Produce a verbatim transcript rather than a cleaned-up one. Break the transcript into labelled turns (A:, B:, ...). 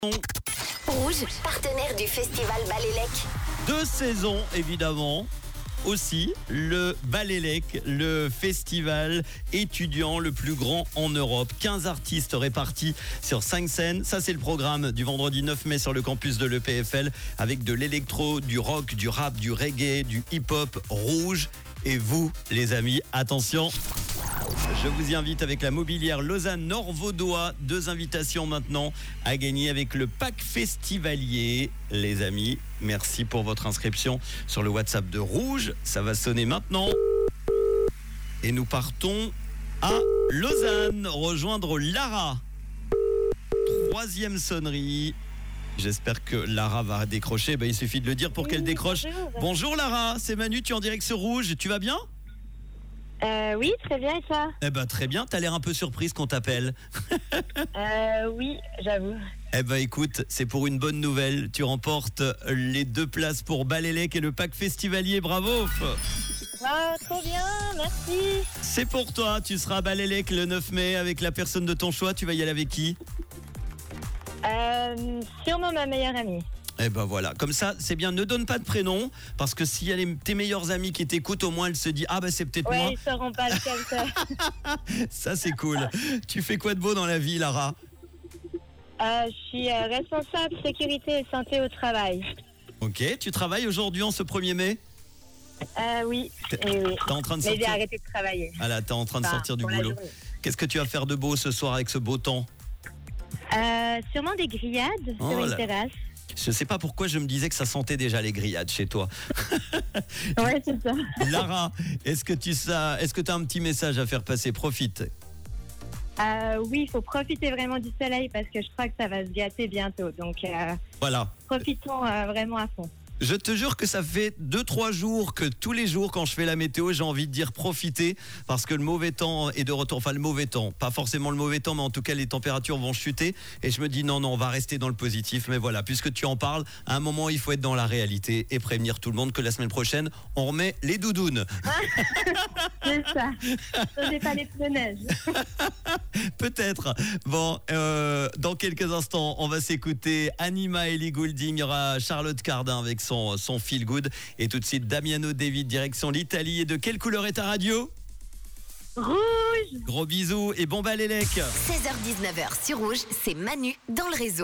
A: Rouge, partenaire du festival Balélec.
B: Deux saisons, évidemment. Aussi, le Balélec, le festival étudiant le plus grand en Europe. quinze artistes répartis sur cinq scènes. Ça, c'est le programme du vendredi neuf mai sur le campus de l'E P F L avec de l'électro, du rock, du rap, du reggae, du hip-hop rouge. Et vous, les amis, attention. Je vous y invite avec la mobilière Lausanne-Nord-Vaudois. Deux invitations maintenant à gagner avec le pack festivalier. Les amis, merci pour votre inscription sur le WhatsApp de Rouge. Ça va sonner maintenant. Et nous partons à Lausanne, rejoindre Lara. Troisième sonnerie. J'espère que Lara va décrocher. Ben, il suffit de le dire pour oui, qu'elle décroche. Bonjour. Bonjour Lara, c'est Manu, tu es en direct sur Rouge. Tu vas bien ?
C: Euh, oui, très bien, et toi ?
B: Eh ben très bien, t'as l'air un peu surprise qu'on t'appelle.
C: euh, oui, j'avoue.
B: Eh ben écoute, c'est pour une bonne nouvelle. Tu remportes les deux places pour Balélec et le pack festivalier. Bravo.
C: Ah, trop bien, merci.
B: C'est pour toi, tu seras à Balélec le neuf mai avec la personne de ton choix. Tu vas y aller avec qui ?
C: euh, Sûrement ma meilleure amie.
B: Eh ben voilà, comme ça, c'est bien, ne donne pas de prénom, parce que s'il y a les, tes meilleurs amis qui t'écoutent, au moins elle se dit, ah ben c'est peut-être
C: ouais,
B: moi.
C: Ouais, ils sauront pas le comme ça.
B: Ça c'est cool. Tu fais quoi de beau dans la vie, Lara ?
C: euh, Je suis euh, responsable sécurité et santé au travail.
B: Ok, tu travailles aujourd'hui en ce premier mai ?
C: euh, Oui, et oui.
B: T'es en train de sortir...
C: Mais j'ai arrêté de travailler.
B: Ah là, t'es en train de
C: enfin,
B: sortir du boulot. Qu'est-ce que tu vas faire de beau ce soir avec ce beau temps ?
C: euh, Sûrement des grillades oh sur une là. terrasse.
B: Je sais pas pourquoi je me disais que ça sentait déjà les grillades chez toi.
C: Ouais, c'est ça.
B: Lara, est-ce que tu sais, est-ce que tu as un petit message à faire passer ? Profite.
C: Euh, oui, il faut profiter vraiment du soleil parce que je crois que ça va se gâter bientôt. Donc euh,
B: voilà.
C: Profitons euh, vraiment à fond.
B: Je te jure que ça fait deux trois jours que tous les jours quand je fais la météo, j'ai envie de dire profiter parce que le mauvais temps est de retour. Enfin le mauvais temps, pas forcément le mauvais temps, mais en tout cas les températures vont chuter. Et je me dis non, non, on va rester dans le positif. Mais voilà, puisque tu en parles, à un moment il faut être dans la réalité et prévenir tout le monde que la semaine prochaine, on remet les doudounes.
C: C'est ça, ce n'est pas les pneus neige.
B: Peut-être. Bon, euh, dans quelques instants, on va s'écouter Anima et Ellie Goulding. Il y aura Charlotte Cardin avec son Son, son feel good. Et tout de suite, Damiano David, direction l'Italie. Et de quelle couleur est ta radio ?
C: Rouge.
B: Gros bisous et bon Balélec.
A: seize heures dix-neuf heures sur Rouge, c'est Manu dans le réseau.